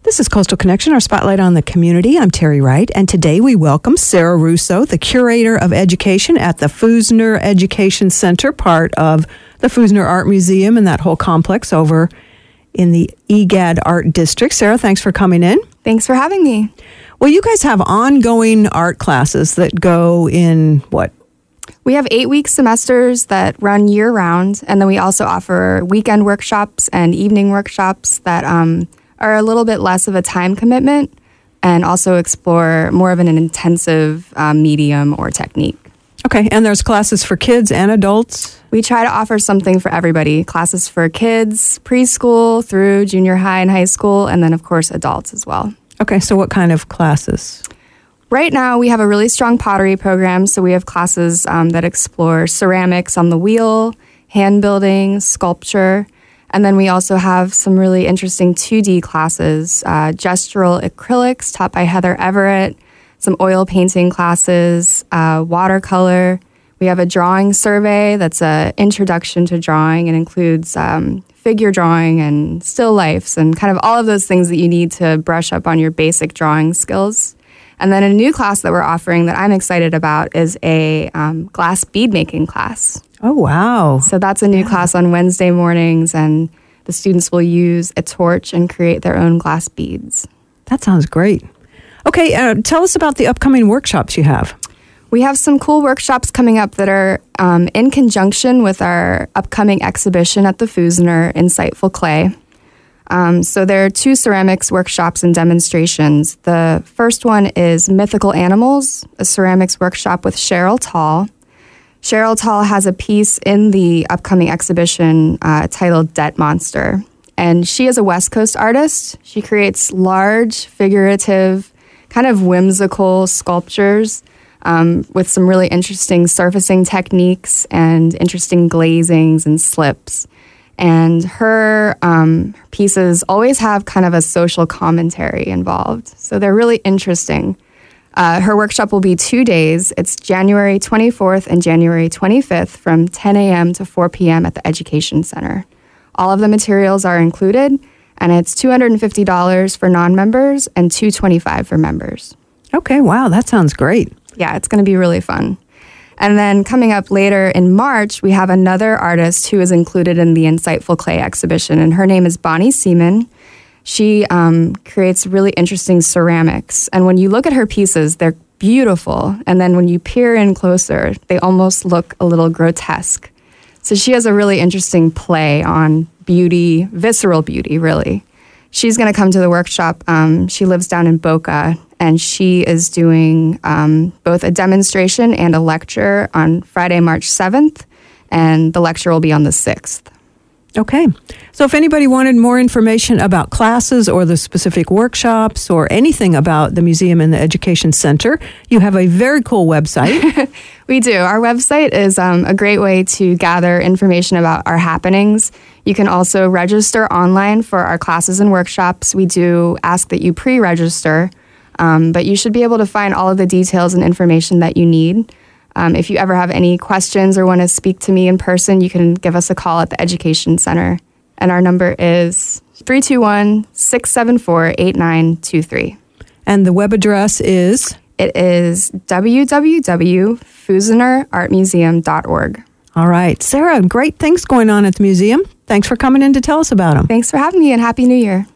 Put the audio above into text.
This is Coastal Connection, our spotlight on the community. I'm Terry Wright, and today we welcome Sarah Russo, the Curator of Education at the Fusner Education Center, part of the Fusner Art Museum and that whole complex over in the EGAD Art District. Sarah, thanks for coming in. Thanks for having me. Well, you guys have ongoing art classes that go in what? We have 8-week semesters that run year-round, and then we also offer weekend workshops and evening workshops that are a little bit less of a time commitment and also explore more of an intensive medium or technique. Okay, and there's classes for kids and adults? We try to offer something for everybody. Classes for kids, preschool through junior high and high school, and then, of course, adults as well. Okay, so what kind of classes? Right now, we have a really strong pottery program, so we have classes that explore ceramics on the wheel, hand building, sculpture, and then we also have some really interesting 2D classes, gestural acrylics taught by Heather Everett, some oil painting classes, watercolor. We have a drawing survey that's an introduction to drawing and includes figure drawing and still lifes and kind of all of those things that you need to brush up on your basic drawing skills. And then a new class that we're offering that I'm excited about is a glass bead making class. Oh, wow. So that's a new class on Wednesday mornings, and the students will use a torch and create their own glass beads. That sounds great. Okay, tell us about the upcoming workshops you have. We have some cool workshops coming up that are in conjunction with our upcoming exhibition at the Fusner, Insightful Clay. So there are 2 ceramics workshops and demonstrations. The first one is Mythical Animals, a ceramics workshop with Cheryl Tall. Cheryl Tall has a piece in the upcoming exhibition titled Debt Monster. And she is a West Coast artist. She creates large, figurative, kind of whimsical sculptures with some really interesting surfacing techniques and interesting glazings and slips. And her pieces always have kind of a social commentary involved. So they're really interesting. Her workshop will be 2 days. It's January 24th and January 25th from 10 a.m. to 4 p.m. at the Education Center. All of the materials are included, and it's $250 for non-members and $225 for members. Okay, wow, that sounds great. Yeah, it's going to be really fun. And then coming up later in March, we have another artist who is included in the Insightful Clay exhibition, and her name is Bonnie Seaman. She creates really interesting ceramics. And when you look at her pieces, they're beautiful. And then when you peer in closer, they almost look a little grotesque. So she has a really interesting play on beauty, visceral beauty, really. She's going to come to the workshop. She lives down in Boca, and she is doing both a demonstration and a lecture on Friday, March 7th, and the lecture will be on the 6th. Okay. So if anybody wanted more information about classes or the specific workshops or anything about the museum and the education center, you have a very cool website. We do. Our website is a great way to gather information about our happenings. You can also register online for our classes and workshops. We do ask that you pre-register, but you should be able to find all of the details and information that you need. If you ever have any questions or want to speak to me in person, you can give us a call at the Education Center. And our number is 321-674-8923. And the web address is? It is www.fusnerartmuseum.org. All right. Sarah, great things going on at the museum. Thanks for coming in to tell us about them. Thanks for having me, and Happy New Year.